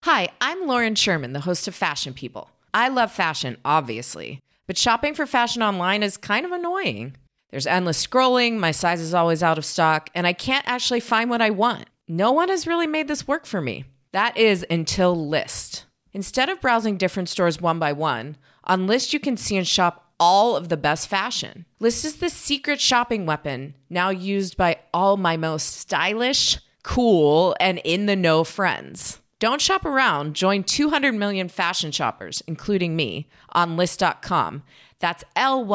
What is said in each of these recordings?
Hi, I'm Lauren Sherman, the host of Fashion People. I love fashion, obviously, but shopping for fashion online is kind of annoying. There's endless scrolling, my size is always out of stock, and I can't actually find what I want. No one has really made this work for me. That is until Lyst. Instead of browsing different stores one by one, on Lyst you can see and shop all of the best fashion. Lyst is the secret shopping weapon, now used by all my most stylish, cool, and in-the-know friends. Don't shop around. Join 200 million fashion shoppers, including me, on Lyst.com. That's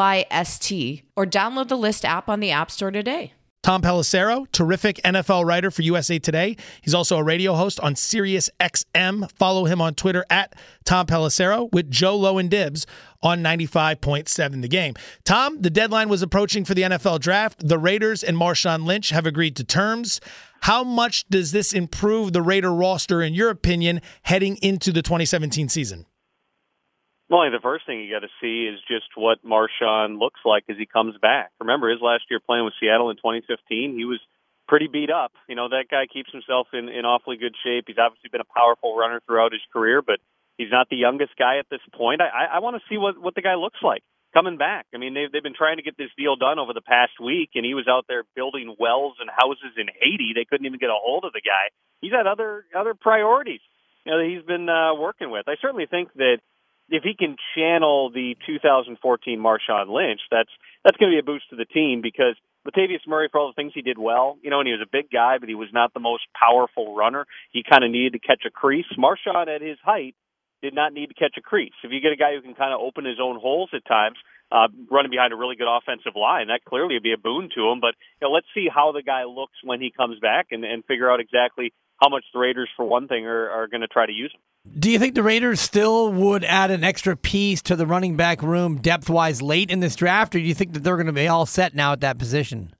Lyst, or download the Lyst app on the App Store today. Tom Pelissero, terrific NFL writer for USA Today. He's also a radio host on Sirius XM. Follow him on Twitter at Tom Pelissero with Joe Low and Dibs on 95.7 The Game. Tom, the deadline was approaching for the NFL draft. The Raiders and Marshawn Lynch have agreed to terms. How much does this improve the Raider roster, in your opinion, heading into the 2017 season? Well, the first thing you got to see is just what Marshawn looks like as he comes back. Remember, his last year playing with Seattle in 2015, he was pretty beat up. You know, that guy keeps himself in awfully good shape. He's obviously been a powerful runner throughout his career, but he's not the youngest guy at this point. I want to see what the guy looks like coming back. I mean, they've been trying to get this deal done over the past week, and he was out there building wells and houses in Haiti. They couldn't even get a hold of the guy. He's had other priorities, you know, that he's been working with. I certainly think that if he can channel the 2014 Marshawn Lynch, that's going to be a boost to the team, because Latavius Murray, for all the things he did well, you know, and he was a big guy, but he was not the most powerful runner. He kind of needed to catch a crease. Marshawn, at his height, did not need to catch a crease. If you get a guy who can kind of open his own holes at times, running behind a really good offensive line, that clearly would be a boon to him. But you know, let's see how the guy looks when he comes back and figure out exactly how much the Raiders, for one thing, are going to try to use him. Do you think the Raiders still would add an extra piece to the running back room depth-wise late in this draft, or do you think that they're going to be all set now at that position?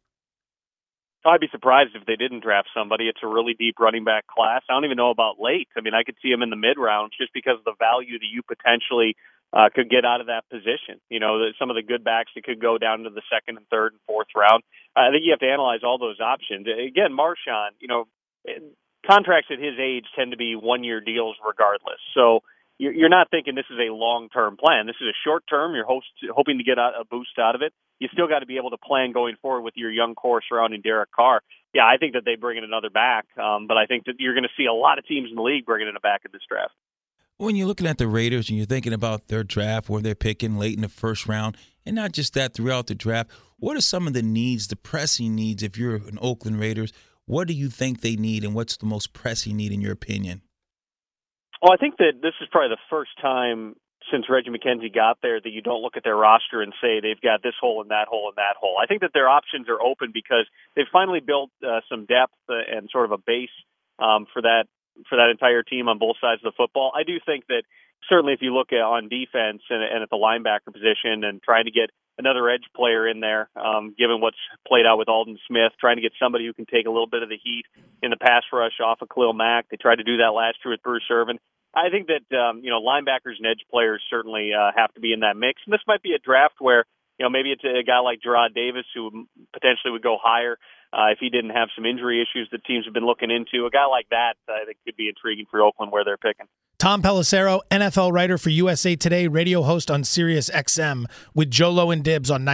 I'd be surprised if they didn't draft somebody. It's a really deep running back class. I don't even know about late. I mean, I could see him in the mid-rounds just because of the value that you potentially could get out of that position. You know, some of the good backs that could go down to the second and third and fourth round. I think you have to analyze all those options. Again, Marshawn, you know, contracts at his age tend to be one-year deals regardless. So you're not thinking this is a long-term plan. This is a short-term. You're hoping to get a boost out of it. You still got to be able to plan going forward with your young core surrounding Derek Carr. Yeah, I think that they bring in another back, but I think that you're going to see a lot of teams in the league bringing in a back in this draft. When you're looking at the Raiders and you're thinking about their draft, where they're picking late in the first round, and not just that, throughout the draft, what are some of the needs, the pressing needs, if you're an Oakland Raiders? What do you think they need, and what's the most pressing need in your opinion? Well, I think that this is probably the first time since Reggie McKenzie got there that you don't look at their roster and say they've got this hole and that hole and that hole. I think that their options are open because they've finally built some depth and sort of a base for that entire team on both sides of the football. I do think that certainly if you look at on defense and at the linebacker position and trying to get another edge player in there, given what's played out with Aldon Smith, trying to get somebody who can take a little bit of the heat in the pass rush off of Khalil Mack. They tried to do that last year with Bruce Irvin. I think that, linebackers and edge players certainly have to be in that mix. And this might be a draft where, you know, maybe it's a guy like Jarrad Davis who potentially would go higher if he didn't have some injury issues that teams have been looking into. A guy like that, I think, could be intriguing for Oakland where they're picking. Tom Pelissero, NFL writer for USA Today, radio host on Sirius XM with Joe Low and Dibs on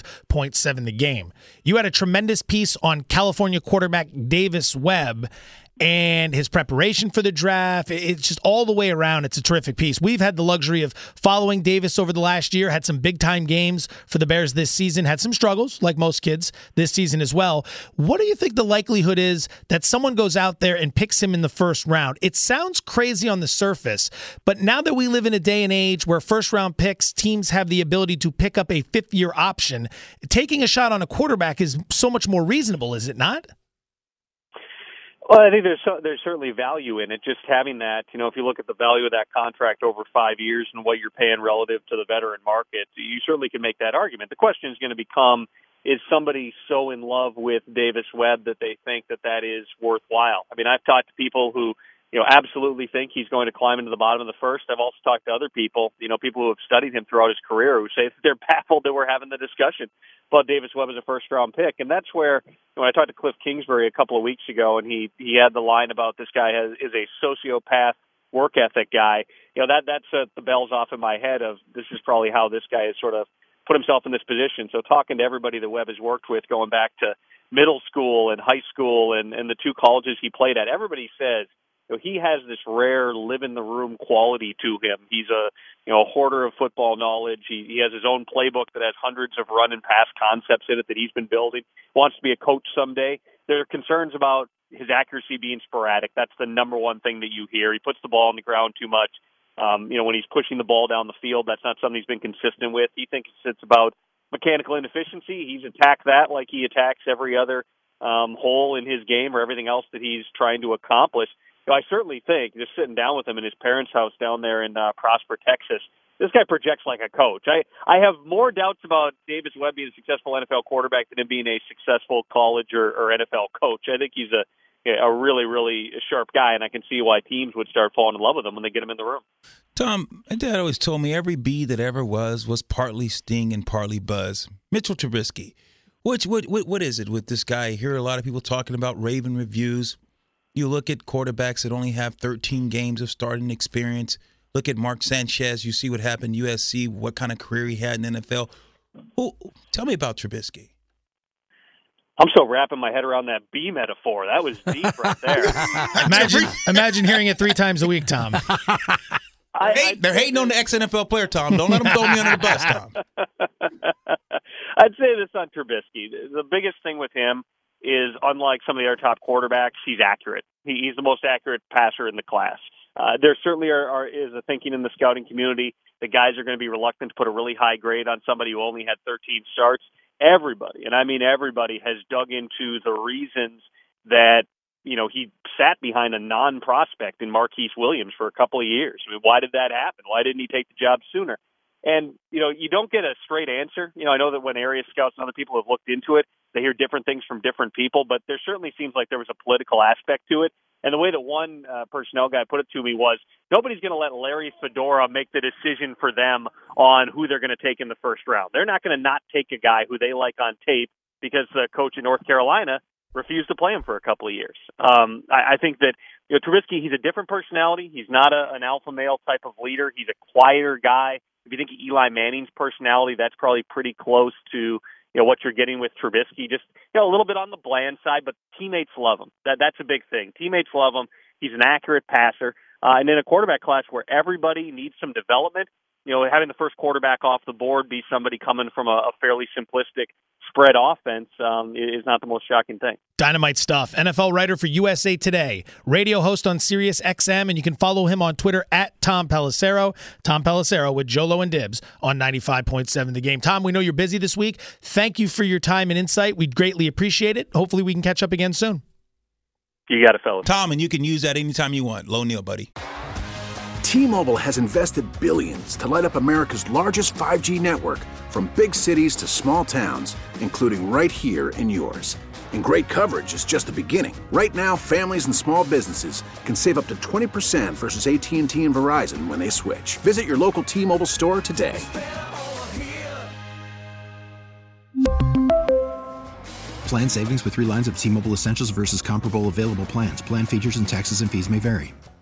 95.7 The Game. You had a tremendous piece on California quarterback Davis Webb and his preparation for the draft. It's just all the way around. It's a terrific piece. We've had the luxury of following Davis over the last year, had some big-time games for the Bears this season, had some struggles, like most kids, this season as well. What do you think the likelihood is that someone goes out there and picks him in the first round? It sounds crazy on the surface, but now that we live in a day and age where first-round picks, teams have the ability to pick up a fifth-year option, taking a shot on a quarterback is so much more reasonable, is it not? Well, I think there's certainly value in it. Just having that, you know, if you look at the value of that contract over 5 years and what you're paying relative to the veteran market, you certainly can make that argument. The question is going to become, is somebody so in love with Davis Webb that they think that is worthwhile? I mean, I've talked to people who, you know, absolutely think he's going to climb into the bottom of the first. I've also talked to other people, you know, people who have studied him throughout his career who say that they're baffled that we're having the discussion about Davis Webb as a first-round pick. And that's where, you know, when I talked to Cliff Kingsbury a couple of weeks ago, and he had the line about this guy is a sociopath work ethic guy. That set the bells off in my head of this is probably how this guy has sort of put himself in this position. So talking to everybody that Webb has worked with going back to middle school and high school and the two colleges he played at, everybody says he has this rare live-in-the-room quality to him. He's a hoarder of football knowledge. He has his own playbook that has hundreds of run and pass concepts in it that he's been building. Wants to be a coach someday. There are concerns about his accuracy being sporadic. That's the number one thing that you hear. He puts the ball on the ground too much. When he's pushing the ball down the field, that's not something he's been consistent with. He thinks it's about mechanical inefficiency. He's attacked that like he attacks every other hole in his game or everything else that he's trying to accomplish. I certainly think, just sitting down with him in his parents' house down there in Prosper, Texas, this guy projects like a coach. I have more doubts about Davis Webb being a successful NFL quarterback than him being a successful college or NFL coach. I think he's a really, really sharp guy, and I can see why teams would start falling in love with him when they get him in the room. Tom, my dad always told me every bee that ever was partly sting and partly buzz. Mitchell Trubisky. What is it with this guy? I hear a lot of people talking about Raven reviews. You look at quarterbacks that only have 13 games of starting experience. Look at Mark Sanchez. You see what happened at USC, what kind of career he had in the NFL. Tell me about Trubisky. I'm still wrapping my head around that bee metaphor. That was deep right there. Imagine hearing it 3 times a week, Tom. They're hating on the ex-NFL player, Tom. Don't let them throw me under the bus, Tom. I'd say this on Trubisky. The biggest thing with him is, unlike some of the other top quarterbacks, he's accurate. He's the most accurate passer in the class. There certainly is a thinking in the scouting community that guys are going to be reluctant to put a really high grade on somebody who only had 13 starts. Everybody, and I mean everybody, has dug into the reasons that he sat behind a non-prospect in Marquise Williams for a couple of years. I mean, why did that happen? Why didn't he take the job sooner? And, you don't get a straight answer. I know that when area scouts and other people have looked into it, they hear different things from different people, but there certainly seems like there was a political aspect to it. And the way that one personnel guy put it to me was, nobody's going to let Larry Fedora make the decision for them on who they're going to take in the first round. They're not going to not take a guy who they like on tape because the coach in North Carolina refused to play him for a couple of years. I think that Trubisky, he's a different personality. He's not an alpha male type of leader. He's a quieter guy. If you think of Eli Manning's personality, that's probably pretty close to what you're getting with Trubisky. Just a little bit on the bland side, but teammates love him. That's a big thing. Teammates love him. He's an accurate passer. And in a quarterback class where everybody needs some development, having the first quarterback off the board be somebody coming from a fairly simplistic spread offense is not the most shocking thing. Dynamite stuff. NFL writer for USA Today, radio host on Sirius XM, and you can follow him on Twitter at Tom Pelissero. Tom Pelissero with Jolo and Dibs on 95.7 The Game. Tom, we know you're busy this week. Thank you for your time and insight. We'd greatly appreciate it. Hopefully we can catch up again soon. You got it, fellas. Tom, and you can use that anytime you want. Low Neil, buddy. T-Mobile has invested billions to light up America's largest 5G network, from big cities to small towns, including right here in yours. And great coverage is just the beginning. Right now, families and small businesses can save up to 20% versus AT&T and Verizon when they switch. Visit your local T-Mobile store today. Plan savings with 3 lines of T-Mobile Essentials versus comparable available plans. Plan features and taxes and fees may vary.